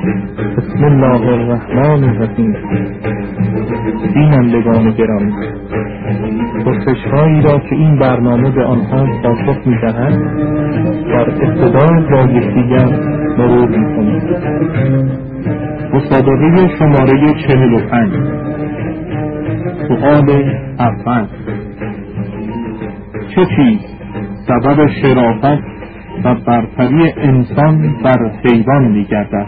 بسم الله الرحمن الرحیم. بینندگان گرامی، پرسش‌هایی را که این برنامه به آنها پاسخ می‌دهد در ابتدا با یکدیگر مرور می‌کنیم. مسابقه شماره 45. سؤال اول: چه چیز سبب شرافت و برتری انسان بر حیوان می‌گردد؟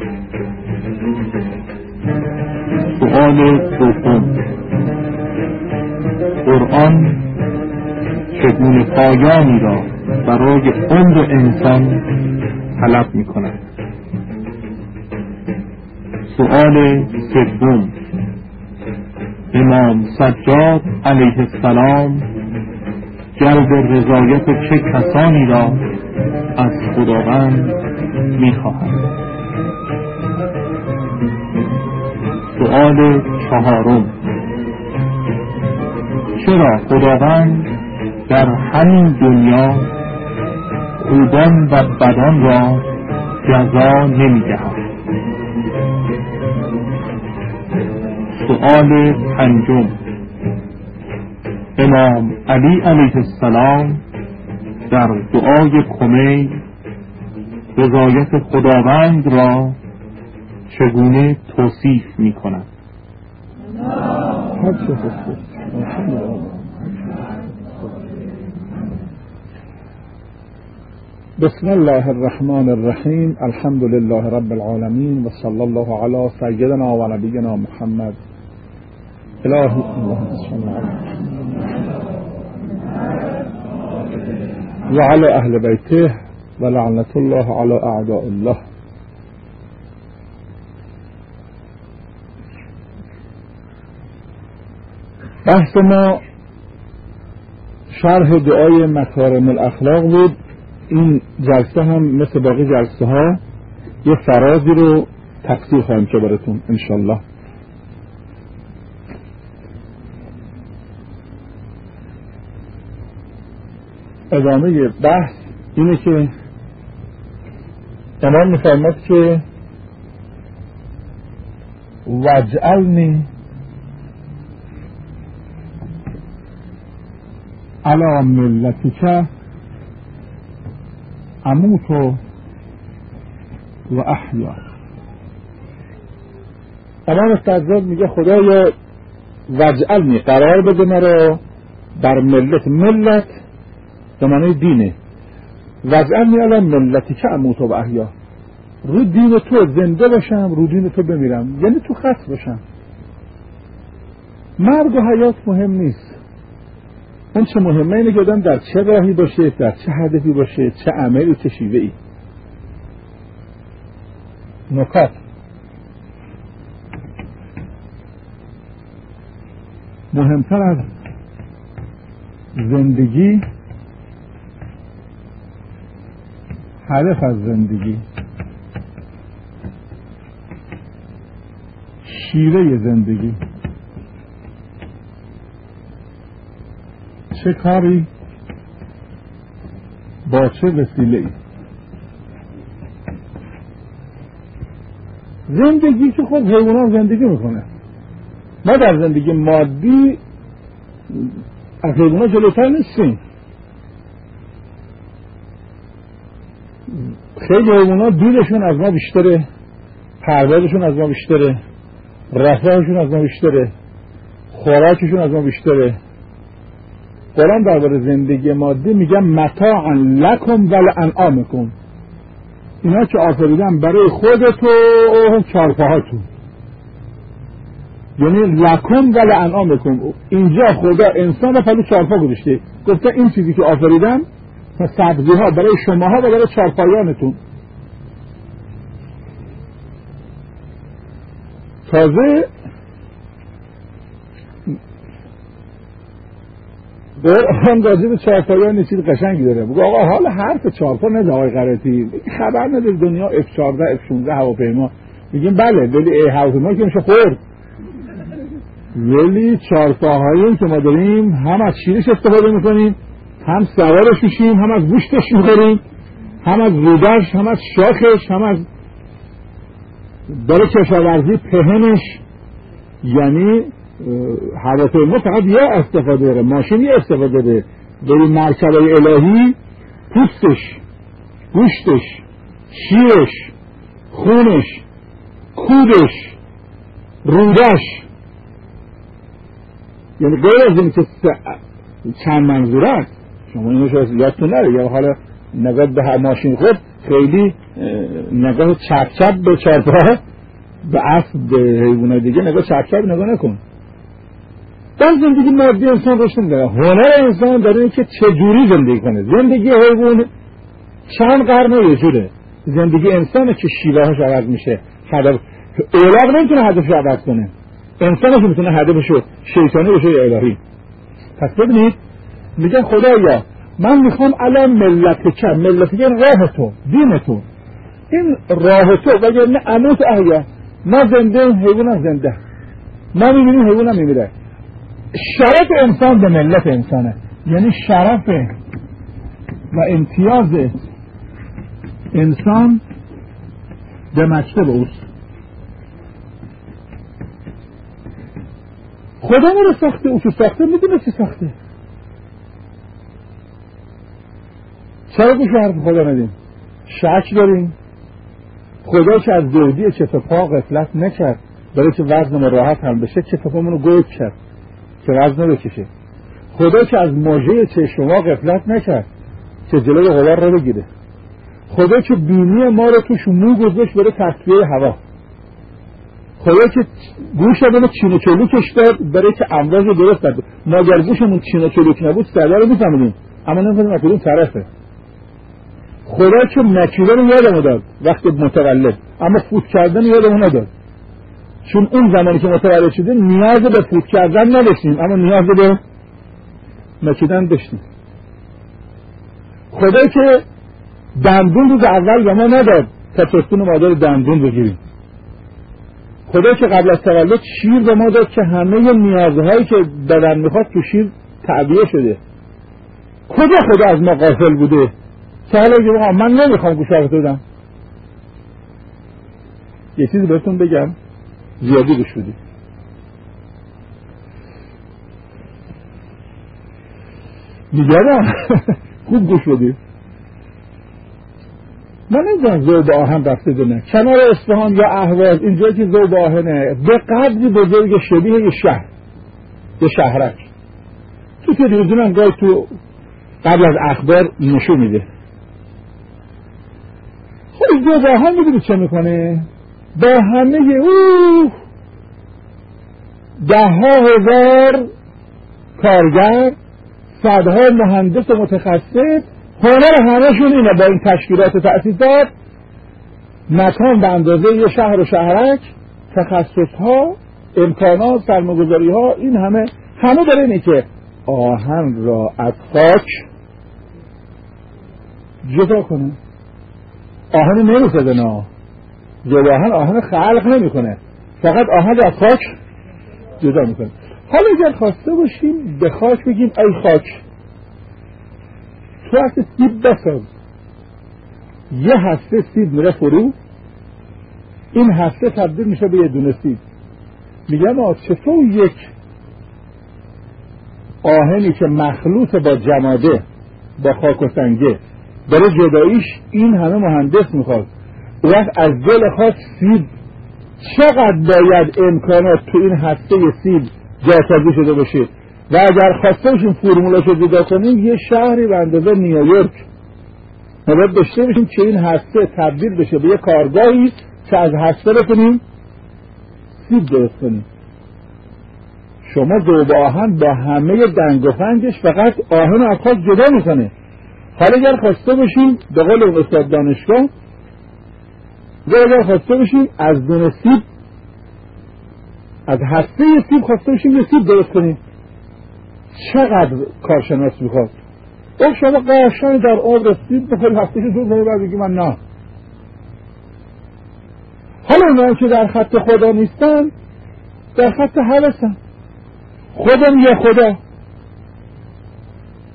سؤال دوم: قرآن چگونه پایانی را برای عمر انسان طلب می‌کند؟ سؤال سوم: امام سجاد علیه السلام جلب رضایت چه کسانی را از خداوند می‌خواهد؟ سؤال چهارم: چرا خداوند در همین دنیا خوبان و بدان را جزا نمی‌دهد؟ سؤال پنجم: امام علی علیه السلام در دعای کمیل رضایت خداوند را چگونه توصیف می‌کند؟ بسم الله الرحمن الرحیم. الحمد لله رب العالمین و صلی الله علی سیدنا و نبینا محمد. الهی اللهم صل و علی اهل بیته و لعنت الله علی اعداء الله. بحث ما شرح دعای مکارم الاخلاق بود. این جلسه هم مثل باقی جلسه ها یه فرازی رو تفسیر خواهیم که براتون انشالله. ادامه بحث اینه که امام می‌فرماید که واجعلنی علی ملتک اموت و احیا. امام سجاد میگه خدایا واجعلنی، قرار بده مرا بر ملت به معنی دینه، واجعلنی علی ملتک اموت و احیا، رو دین تو زنده باشم، رو دین تو بمیرم، یعنی تو خط باشم. مرگ و حیات مهم نیست، اون چه مهمه اینه که آدم در چه راهی باشه، در چه هدفی باشه، چه عملی، چه شیوه‌ای. نکات: مهمتر از زندگی هدف از زندگی، شیوه زندگی، چه کاری با چه وسیله‌ای. زندگی که خود حیوانات زندگی میکنه، ما در زندگی مادی از حیوانات جلوتر نیستیم. خیلی حیوانات دودشون از ما بیشتره، پروازشون از ما بیشتره، رفاهشون از ما بیشتره، خوراکشون از ما بیشتره. قرآن درباره زندگی مادی میگه متاعا لکم ولانعامکم، اینا که آفریدن برای خودت و چارپاهاتون، یعنی لکم ولانعامکم. اینجا خدا انسان رو پلو چارپا گذاشته، گفته این چیزی که آفریدم سبزی ها برای شماها و برای چارپایانتون. تازه قرآن راجع به چارپایان چیز قشنگی داره، بگو آقا حالا حرف چارپا نده آقای قرائتی، خبر نده دنیا F-14 F-16 هواپیما. میگیم بله ولی هواپیما که میشه خورد، ولی چارپاهایی که ما داریم هم از شیرش استفاده میکنیم، هم سوارش میشیم، هم از گوشتش میخوریم، هم از رودش، هم از شاخش، هم از برای کشاورزی پهنش یعنی هواپیما فقط یه استفاده داره، ماشین یه استفاده داره. برای مرکبه الهی پوستش، گوشتش، شیرش، خونش، کودش، رودش، یعنی غیر از این که چند منظور است. شما اینو شاید یادتون نره، یا حالا نگاه به ماشین خود خیلی نگاه چپ چپ به چارپاه به اسب به حیوانات دیگه نگاه چپ چپ نگاه نکن. در زندگی مادی انسان روش نمیداره. هنر انسان داره این که چجوری زندگی کنه. زندگی حیوان چند قرنه یه جوره، زندگی انسانه که شیوهش عوض میشه. اولاغ نمیتونه هدفش عوض کنه، انسانش میتونه هدفشو شیطانی بشه یا الهی. پس ببینید میگن خدایا من میخوام الان ملت راه تو، دین تو، این راه تو وگرنه اموت احیا، ما زنده حیوانم زنده، ما میبینیم حیوانم میمیره. شرف انسان به ملت انسانه، یعنی شرف و امتیاز انسان به مکتب اوست. خدا ما رو ساخته، او تو ساخته میدونه چی ساخته. چرا گوش حرف خدا ندیم؟ شک داریم خدا که از دودی چتپا غفلت نکرد برای که وزن ما راحت هم بشه، چتپامون رو گود کرد که وزن بکشه. خدا که از مژه چشما غفلت نکرد که جلوی غبار رو بگیره. خدا که بینی ما رو توش مو گذاشت برای تصفیه هوا. خدا که گوشمون چین و چلوکش داد برای که امواج رو درست کرد. ما اگر گوشمون چین و چلوک نبود صدا رو میفهمیدیم، اما نمی‌فهمیم از کدوم طرفه. خدا که مکیده رو یادمون داد وقتی متولد، اما فوت کردن یادمون نداد، چون اون زمانی که متولد شده نیاز به فوت کردن نداشتیم اما نیاز به مکیدن داشتیم. خدا که دندون روز اول به ما نداد تا پستون مادر دندون بگیریم. خدا که قبل از تولد شیر به ما داد که همه نیازهایی که بدن میخواد تو شیر تعبیه شده. خدا از ما غافل بوده که حالا من نمیخوام گوشت بدم. یه چیزی بهتون بگم زیادی گوش بدید. میگم خوب گوش بدید. من نمیدونم ذوب آهن رفته دونه کنار اصفهان یا اهواز، اینجا که ذوب آهنه به قدری بزرگ شبیه یه شهر، یه شهرک. تو تلویزیون هم گاهی تو قبل از اخبار نشون میده. خب ذوب آهن میدونی چه میکنه؟ با همه ده‌ها هزار کارگر، صدها مهندس متخصص، هنر همه‌شون اینه با این تشکیلات و تأسیسات، مکان به اندازه یه شهر و شهرک، تخصصها، امکانات، سرمایه‌گذاری‌ها، این همه برای اینه که آهن را از خاک جدا کنه. آهن نمی‌سازه، نه ذوب آهن خلق نمی‌کنه، فقط آهن را از خاک جدا می‌کنه. حالا اگر خواسته باشیم به خاک بگیم ای خاک تو هسته سیب بساز، یه هسته سیب میره فرو، این هسته تبدیل میشه به یه دونه سیب. میگم چطور یک آهنی که مخلوط با جماده، با خاک و سنگه، برای جداییش این همه مهندس میخواد، وقت از دل خاک سیب چقدر باید امکانات تو این هسته سیب جاسازی شده باشه. و اگر خواسته باشیم فرمولاشو جدا کنیم یه شهری به اندازه نیویورک ما باید داشته باشیم که این هسته تبدیل بشه به یه کارگاهی که از هسته بکنیم سیب درست کنیم. شما ذوب آهن با همه دنگ و فنجش فقط آهن از خاک جدا میکنه. حالا اگر خواسته باشیم به قول اون استاد دانشگاه، اگر خواسته باشیم از دونه سیب، از هسته سیب خواسته باشیم یه سیب درست کنیم، چقدر کارشناس میخواد. اون شما قشنگ در عمر سیب بخواد هفتهش دور کنید بعد بگی من نه. حالا اونایی که در خط خدا نیستن در خط هوسن. خودم یا خدا،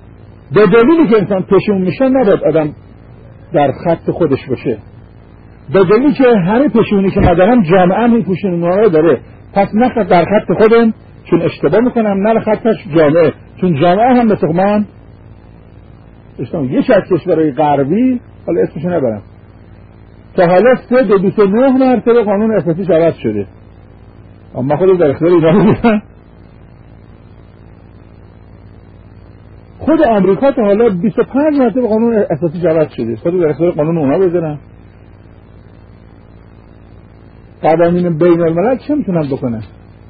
به دلیلی که انسان پشون میشه نباید آدم در خط خودش باشه. به دلیلی که همه پشونی که ندارم جامعه هم این پشونی رو داره، پس نه در خط خودم چون اشتباه میکنم، نه خطش جامعه، چون جامعه هم مثل من یکی از کشورهای غربی، حالا اسمشو نبرم، تا حالا 329 مرتبه قانون اساسیش عوض شده، اما خودم در اختیار اینا بودم. خود آمریکا تا حالا 25 مرتبه قانون اساسیش عوض شده، خودم در اختیار قانون اونا بذارم. قوانین بین الملل چه میتونن بکنن؟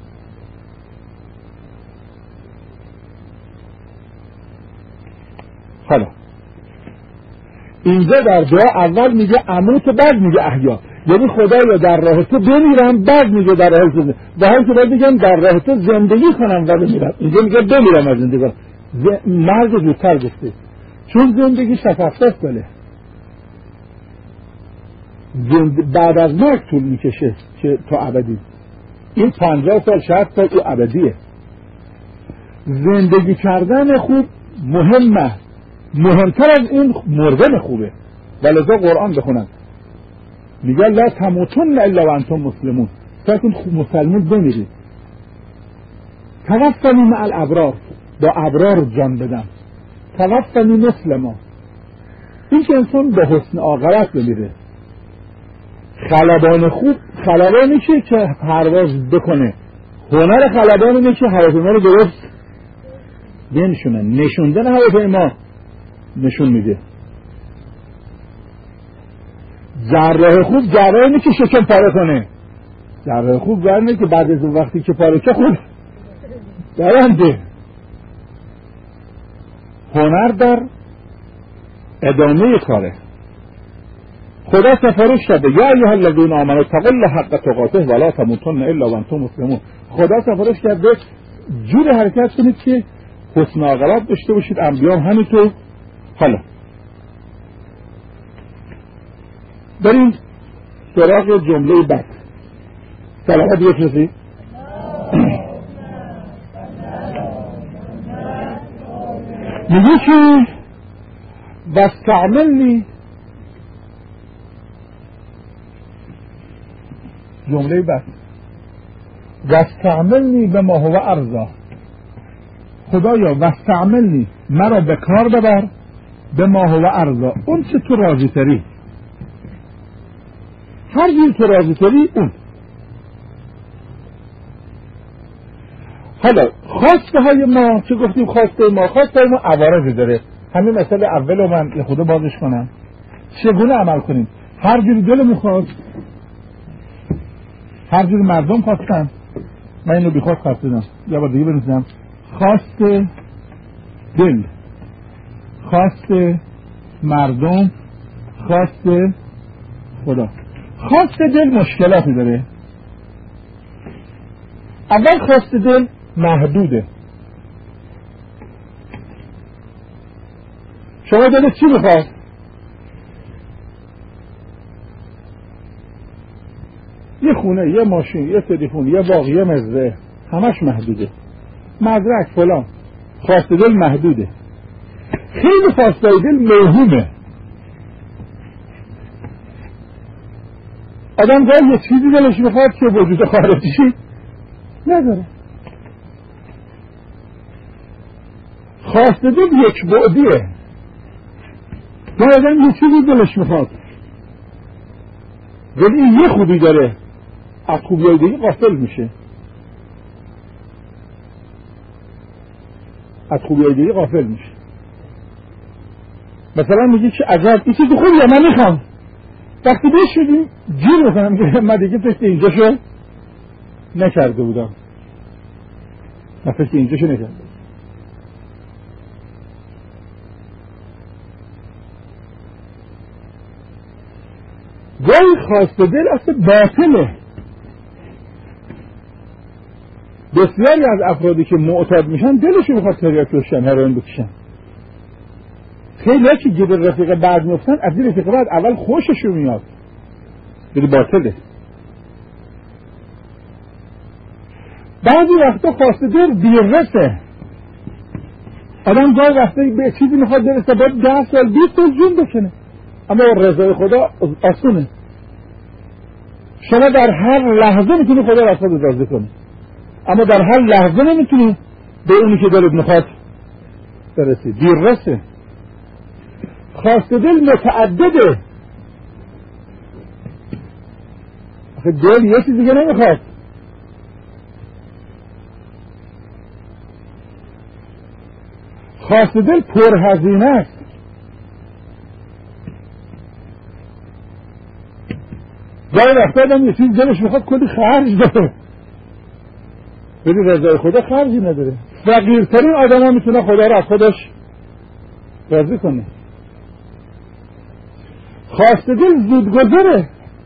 حالا اینجا در دعا اول میگه اموت و بعد میگه احیا، یعنی خدایا در راه تو بمیرم، بعد میگه در راه تو، و هم که باید بگم در راه تو زندگی کنم و بمیرم. اینجا میگه بمیرم از زندگی، مرگ زودتر گفته، چون زندگی 67 ساله، بعد از مرگ طول میکشه که تا ابدی. این 50 سال 60 سال او ابدیه. زندگی کردن خوب مهمه، مهمتر از این مردن خوبه. ولذا قرآن بخونن میگه لا تموتن الا وانتم مسلمون، تا که مسلمون بمیرید. توفنی مع الابرار، با ابرار جان بدم. توفنی مسلما، این که انسان به حسن عاقبت بمیره. خلبان خوب خلبانی که پرواز بکنه، هنر خلبان اینه که هواپیما رو درست بنشونه. نشوندن هواپیما نشون میده. جراح خوب جراح اینه که شکم پاره کنه. جراح خوب جراح اینه که بعد از وقتی که پاره که خود درنده. هنر در ادامه کاره. خدا سفارش داده یا ایها الذین آمنوا اتقوا الله حق تقاته ولا تموتن الا وانتم مسلمون. خدا سفارش داده جور حرکت کنید که حسن عاقبت داشته باشید. انبیا همینطور. حالا بریم سراغ جمله بعد. صلوات بفرستید. میگه که واستعملنی، جمله بعد واستعملنی بما هو ارضا، خدایا واستعملنی، مرا به کار ببر، بما هو ارضا، اون چه تو راضی تری، هر جور تو راضی تری اون. حالا خواسته های ما چه گفتیم؟ خواسته ما عوارضی داره. همین مسئله اول رو من خدا بازش کنم. چگونه عمل کنیم؟ هر جوری دل میخواد، هر جوری مردم خواستن، من اینو بیخواد خواستم، یا با دیگه بنویسم خواست دل، خواست مردم، خواست خدا. خواست دل مشکلاتی داره. اول خواست دل محدوده. شما دلت چی میخواد؟ یه خونه، یه ماشین، یه تلفن، یه باغ، یه مزرعه، همش محدوده. مدرک فلان. خواست دل محدوده. خیلی خواسته دل موهومه. آدم گاهی یه چیزی دلش میخواد که وجود خارجی نداره. خواسته دل یک بعدیه. گاهی آدم یه چیزی دلش میخواد ولی این یه خوبی داره، از خوبی دیگه غافل میشه. از خوبی دیگه غافل میشه. مثلا میگی که عجب این چیز خوبیه من میخوام، وقتی بهش شدیم جیر میکنم که من دیگه پشت اینجا شو نکرده بودم، من پشت اینجا شو نکرده. گاهی خواست دل اصلا باطله. بسیاری از افرادی که معتاد میشن دلشون میخواد تریاک بکشن، هروئین بکشن. خیلی ها که گیر رفیق بعد میفتن، از این رفیق بعد اول خوششون میاد، ولی باطله. بعضی وقتا خواست دل بیرسه. آدم گاهی وقتا به چیزی میخواد برسه باید 10 سال 20 سال جون بکنه، اما رضای خدا آسونه. شما در هر لحظه میتونی خدا را از خود راضی کنی، اما در هر لحظه نمیتونی به اونی که دلت میخواد برسی. دیررسه. خواست دل متعدده. آخه دل یه چیز دیگه نمیخواد. خواست دل پرهزینه است. گاهی وقتا آدم یه چیز دلش میخواد کلی خرج داره، ولی رضای خدا خرجی نداره. فقیرترین آدم ها میتونه خدا رو از خودش راضی کنه. خواست دل زودگذره.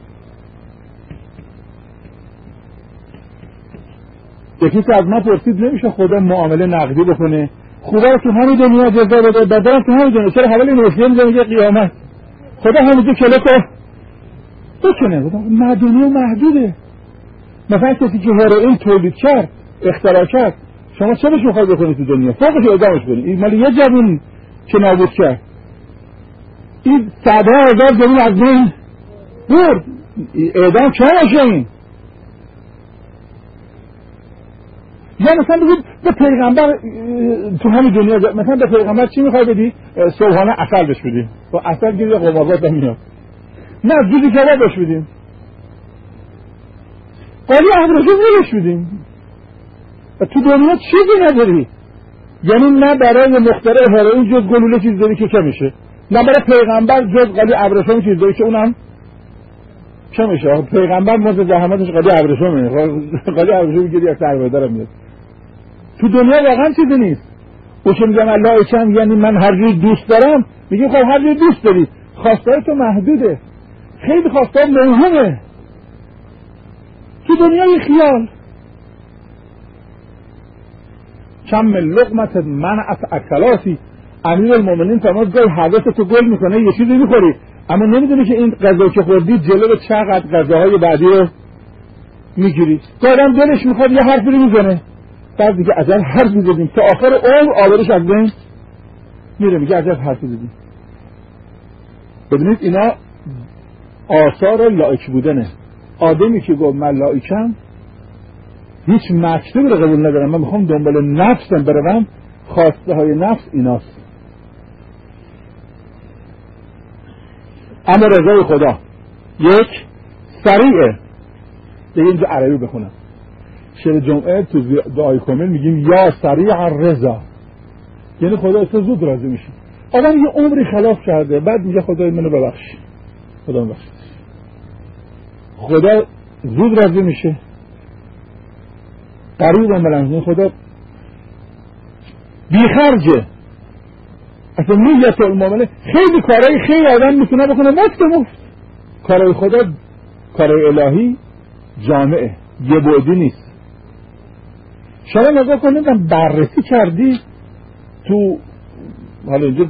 یکی که از ما پرسید نمیشه خدا معامله نقدی بکنه؟ خوبه رو تو همین دنیا جزا بده، بدرم تو همین دنیا. چرا حوالی نوشیه میزنه که قیامت خدا همینجا کلکو بکنه؟ دنیا محدوده. مثلا کسی که هروئین تولید کرد، اختراع کرد، شما چرا میخواید بکنی تو دنیا؟ فوقش اعدامش کنی. این مال یه جوون که نابود کرد، این صدها هزار جوون از بین برد. اعدام چه باشه این؟ یا مثلا بگید به پیغمبر تو همین دنیا، مثلا به پیغمبر چی میخوای بدی؟ صبحانه عسل بهش بدی. با عسل گیر یه قماربات هم میاد. نه جوزی کباب بهش بدیم، قالی ابریشم بهش بدیم. تو دنیا چیزی نداری. یعنی نه برای مخترع هروئین جز گلوله چیز داری که چه میشه، نه برای پیغمبر جز قالی ابریشم چیز داری که اونم چه میشه. پیغمبر مزد زحمتش قالی ابریشمه، قالی ابریشم گیری از سربازدارم میاد. تو دنیا واقعا چیزی نیست. او چه میگم الله چم، یعنی من هر جوری دوست دارم. میگه خب هر جوری دوست داری، خواستای تو محدوده. خیلی خواستای مهمه تو دنیای خیال. کم لقمت منعت اکلاتی. امیر المومنین فرمود گاهی حوثتو گل میکنه یه چیزی میخوری اما نمیدونی که این غذا که خوردی جلو چقدر غذاهای بعدی رو میگیری. گاهی دلش میخواد یه حرفی رو میزنه، بعد دیگه عجب حرفی زدیم تا آخر عمر آبروش از بین میره. میگه عجب حرفی زدیم. ببینید اینا آثار لایک بودنه. آدمی که گفت من لایکم، هیچ مکتوبی رو قبول ندارم، من میخوام دنبال نفسم بروم، خواسته های نفس ایناست. اما رضای خدا یک سریعه. دیگه اینجا عربی بخونم. شب جمعه تو دعای کامل میگیم یا سریع الرضا، یعنی خدا از تو زود راضی میشه. آدم یه عمری خلاف کرده، بعد میگه خدای منو ببخش، خدا ببخش. خدا زود راضی میشه. قریب و ملنزین خدا بیخرجه. اصلا نیت المعامله خیلی کارهای خیلی آدم میتونه بکنه مفت. کارهای خدا، کارهای الهی جامعه، یه بعدی نیست. شما نگاه کنید بررسی کردی تو حالا اینجا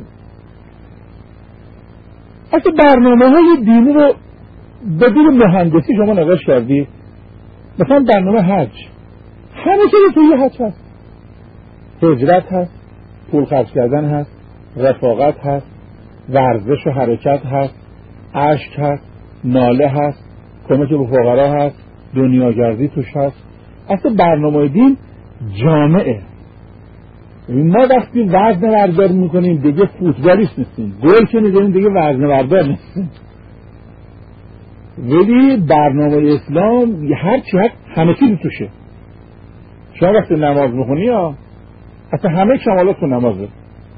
اصلا برنامه های دینی رو بدون مهندسی شما نگاه کردی. مثلا برنامه حج، همه چیز توی حج هست. هجرت هست، پول خرج کردن هست، رفاقت هست، ورزش و حرکت هست، عشق هست، ناله هست، کمک به فقرا هست، دنیاگردی توش هست. اصلا برنامه دین جامعه. ما وقتی وزن بردار میکنیم دیگه فوتبالیست نیستیم، گل که میزنیم دیگه وزن بردار نیستیم. ولی برنامه اسلام هر چی هست همه چیز توشه. شما وقتی نماز میخونی یا اصلا همه کمالات تو نمازه.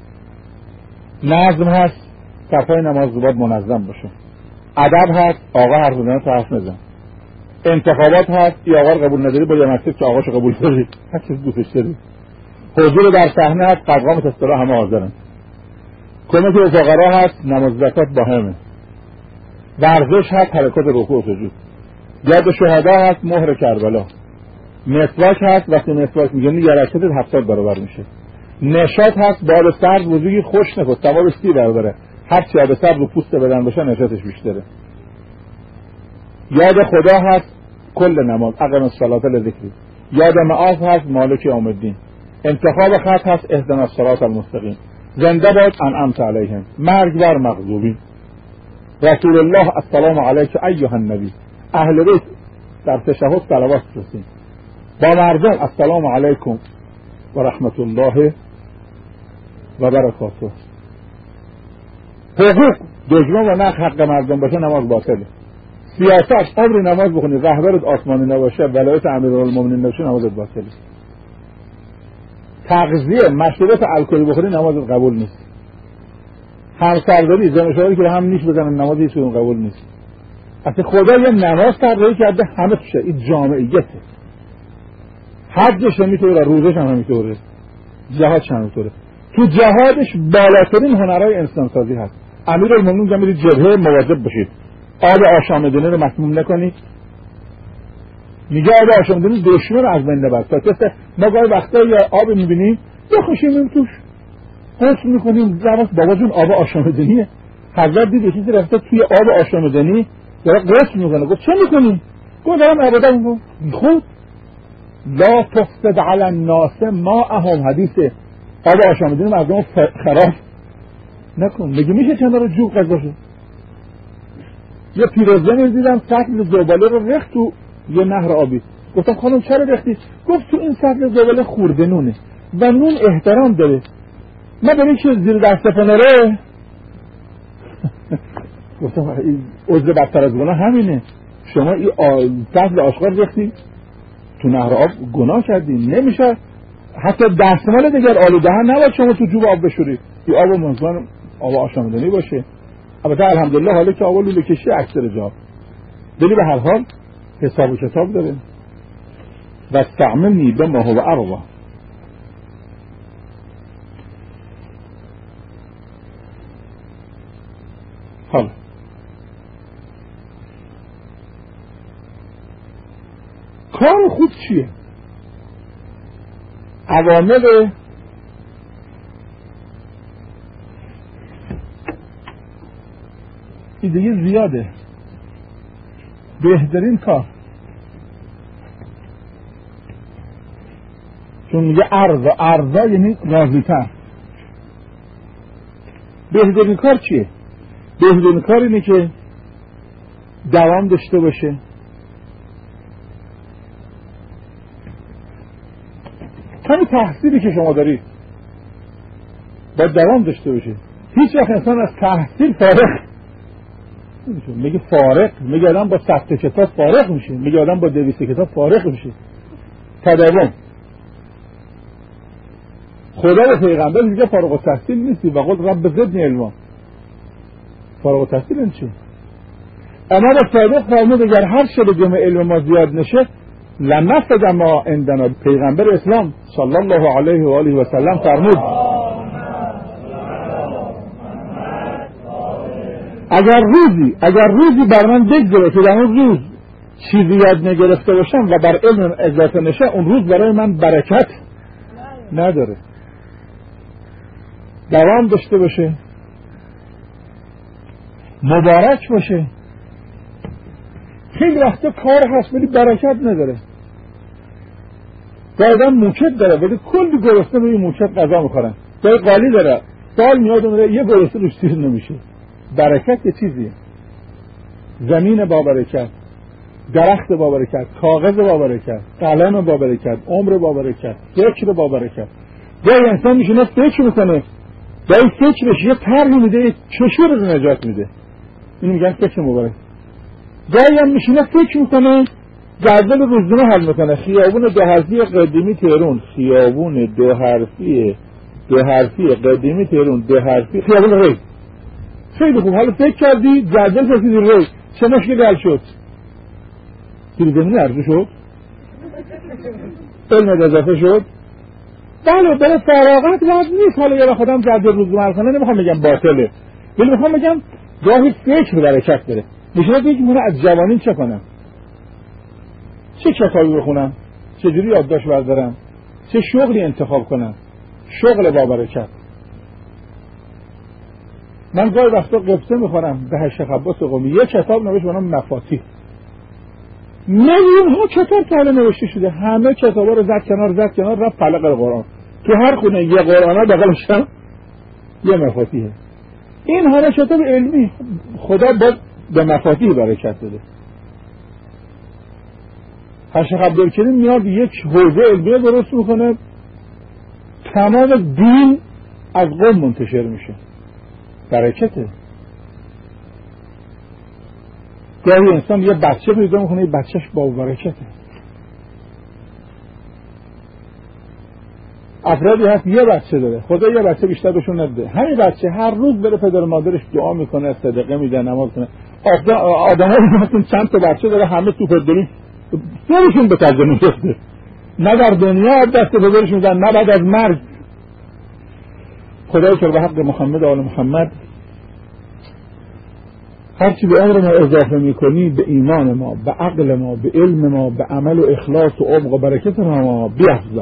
نظم هست، صفای نماز باید منظم باشه. ادب هست، آقا حرف بزنه تو حرف نزن. انتخابات هست، ای آقا رو قبول نداری با یه مسجد که آقاشو قبول داری، هر چیز دوستش داری. حضور در صحنه هست، قدغام تسترا همه حاضرن. کمک به فقرا هست، نماز زکات با همه. ورزش هست، حرکات رکوع و سجود. یاد شهدا هست، مهر کربلا. مسواک هست، وقتی مسواک میگنی یه رکعتت 70 برابر میشه. نشاط هست، بال سرد وضوی خوش نکن، ثوابش 30 برابره. هر چی آب سرد رو پوست بدن باشه نشاطش بیشتره. یاد خدا هست، کل نماز اقم الصلاة لذکری. یاد معاص هست، مالک یوم الدین. انتخاب خط هست، اهدنا الصراط المستقیم. زنده باد انعمت علیهم، مرگ بر مغضوبین. رسول الله السلام علیک ایها النبی. اهل بیت در تشهد صلوات بفرستیم، با مردم السلام علیکم و رحمت الله و برکاته. حقوق دشمن و نقض حق مردم باشه نماز باطله. سیاست عمری نماز بخونی رهبرت آسمانی نباشه، ولایت امیرالمومنین نباشه، نمازت باطله. تغذیه مشروبات الکلی بخوری نمازت قبول نیست. همسرداری زن که هم نیش بزنن نماز هیچ کدوم قبول نیست. اصلا خدا یه نماز طراحی کرده همه توشه، این جامعیته. حجش همینطوره، روزش هم همینطوره، جهادش هم همینطوره. تو جهادش بالاترین هنرهای انسانسازی هست. امیرالمومنین میگه جبهه مواظب باشید، آب آشامیدنی رو مسموم نکنید. میگه آب آشامیدنی دشمن از بین نبرد. تا ما گاهی وقتا یه آب میبینیم بخوشیم توش غسل میکنیم، زواست بابا جون آب آشامیدنیه. حضرت دید یه چیزی رفته توی آب آشامیدنی داره غسل میکنه. گفت چه میکنی؟ گفت دارم عبادت میکنم. خود لا تفسد علی الناس ماءهم، حدیث آب آشامیدنی مردم خراب نکن. میگه میشه چند رو جوق قضا باشه؟ یه پیرزنی دیدم سطل زباله رو ریخت تو یه نهر آبی. گفتم خانم چرا ریختی؟ گفت تو این سطل زباله خورده نونه و نون احترام داره، ما بریم چه زیر دست پنره. گفتم عضو بدتر از گناه همینه، شما این سطل آشغال ریختی تو نهر آب، گناه کردی. نمیشه حتی دستمال دیگر آلوده ها نباید شما تو جوب آب بشورید، این آب منظور آب آشامیدنی باشه. البته الحمدلله حالا که آب لوله کشی اکثر جا، ولی به هر حال حساب و کتاب داره. و استعملنی بما هو ارضا. حالا کار خوب چیه؟ عوامل این دیگه زیاده. بهترین کار چون میگه ارضا یعنی راضی‌تر. بهترین کار چیه؟ بهترین کار اینه که دوام داشته باشه، همین تحصیلی که شما دارید باید دوام داشته باشه. هیچ وقت انسان از تحصیل فارغ میگه فارغ، میگه آدم با 100 کتاب فارغ میشه، میگه آدم با 200 کتاب فارغ میشه. تداوم. خدا و پیغمبر میگه فارغ التحصیل نیستی و قل رب زدنی علما. فارغ التحصیل این چی؟ اما با صادق فرمود اگر هر شب جمع علم ما زیاد نشه لنفد ما عندنا. پیغمبر اسلام صلی الله علیه و آله و سلم فرمود اگر روزی بر من بگذره که در اون روز چیزی یاد نگرفته باشم و بر علم اضافه نشه، اون روز برای من برکت نداره. دوام داشته باشه، مبارک باشه. خیلی وقتا کار هست ولی برکت نداره. آدم موچت داره ولی کلی گرسنه روی موچت غذا میخورن. جای قالی داره سال میاد اون یه گرسنه روش تیر نمیشه. برکت یه چیزیه. زمین با برکت، درخت با برکت، کاغذ با برکت، قلم با برکت، عمر با برکت، فکر با برکت. جای انسان میشینه فکر میکنه، جای فکرش یه طرحی میده، چشم رو نجات میده. اینو میگن فکر مبارک. جایی هم میشینه فکر میکنه، جدول روزنامه حل میکنه. خیابون 2 حرفی قدیمی تهران، خیابون 2 حرفی قدیمی تهران، 2 حرفی خیابون ری. خیلی خوب، حالا فکر کردی جدول رسیدی ری، چه مشکلی حل شد؟ تیر زمینی ارزو شد؟ علم اضافه شد؟ بله، برای فراغت باید نیست. حالا یه خودم جدول روزنامه حل کنه، نمیخوام بگم باطله، ولی میخوام بگم گاهی فکر برکت داره. میشه بگیم من از جوانی چه کنم؟ چه کتابی بخونم؟ چجوری یادداشت بردارم؟ چه شغلی انتخاب کنم؟ شغل با برکت. من گاهی وقتا قصه میخونم به هشت عباس قمی، یه کتاب نوشت به نام مفاتیح. میلیون ها کتاب تا حالا نوشته شده، همه کتابا رو زد کنار رفت فلق قرآن. تو هر خونه یه قرآن بغلش هم یه مفاتیحه. این همه کتاب علمی، خدا باید به مفاتیح برکت بده. شیخ عبدالکریم میاد یک حوزه علمیه درست میکنه، تمام دین از قم منتشر میشه. برکته. گاهی انسان یه بچه پیدا میکنه، یه بچهش با برکته. افرادی هست یه بچه داره، خدا یه بچه بیشتر بهشون نده، همین بچه هر روز بره پدر مادرش دعا میکنه، صدقه میده، نماز کنه. آدمایی مثلا چند تا بچه داره، همه تو پدری سرشون به ترجمه میفته، نه در دنیا دست پدرش میدن، نه بعد از مرگ. خدای که به حق محمد آل محمد هرچی به عمر ما اضافه میکنی، به ایمان ما، به عقل ما، به علم ما، به عمل و اخلاص و عمق و برکت ما بیافزا.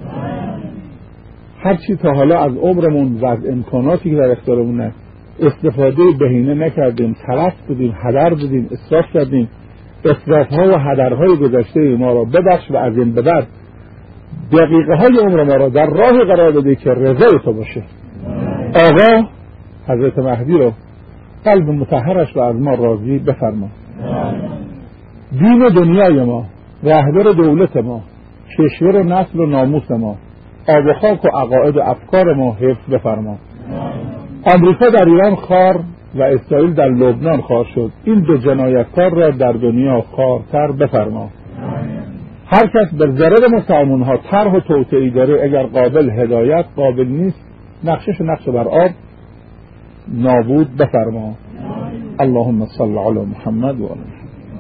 هرچی تا حالا از عمرمون و از امکاناتی که در اختیارمون استفاده بهینه نکردیم، تلف بدیم، هدر بدیم، اسراف کردیم، اسراف‌ها و هدرهای گذشته ما را ببخش و از این به بعد دقیقه های عمر ما را در راه قرار بده که رضای تو باشه. آقا حضرت مهدی رو قلب مطهرش رو از ما راضی بفرما. دین و دنیای ما، رهبر دولت ما، کشور و نسل و ناموس ما، آب و خاک و عقاید و افکار ما حفظ بفرما. آمریکا در ایران خار و اسرائیل در لبنان خار شد، این دو جنایتکار را در دنیا خارتر بفرما. هر کس به ضرر مسلمان ها طرح و توطئه‌ای داره، اگر قابل هدایت قابل نیست، نقشش نقش بر آب نابود بفرما. اللهم صل علی محمد و آله.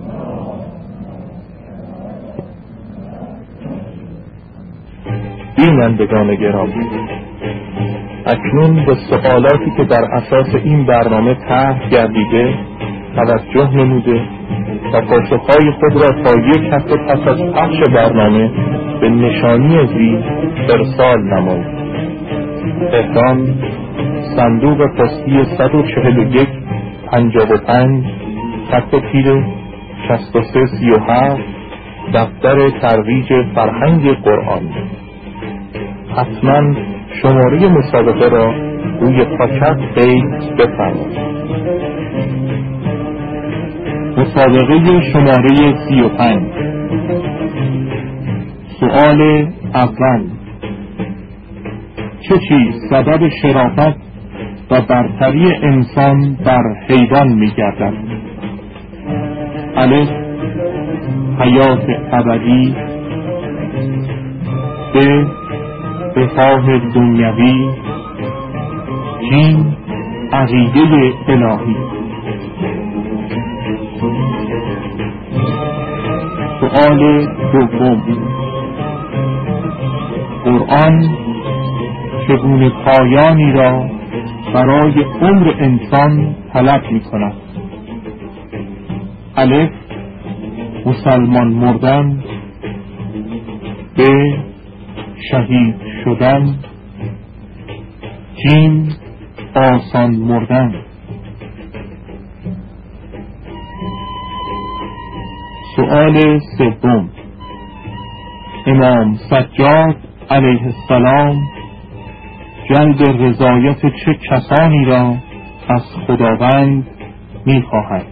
بینندگان گرامی، اکنون به سوالاتی که در اساس این برنامه طرح گردیده توجه نموده و پاسخهای خود را تا یک هفته پس از پخش برنامه به نشانی زیر ارسال نمایید. تهران، صندوق پستی 141 55 خط تیره 6337، دفتر ترویج فرهنگ قرآن. حتما شماره مسابقه را روی پاکت قید بفرمایید. مسابقه شماره 35. سؤال اول: چه چیز سبب شرافت و برتری انسان بر حیوان می‌گردد؟ الف: حیات ابدی. ب: رفاه دنیوی. جیم: عقیده الهی. سؤال دوم: قرآن چگونه پایانی را برای عمر انسان طلب می کند؟ الف: مسلمان مردن. ب: شهید شدن. جیم: آسان مردن. سؤال سوم: امام سجاد علیه السلام جلب رضایت چه کسانی را از خداوند می‌خواهد؟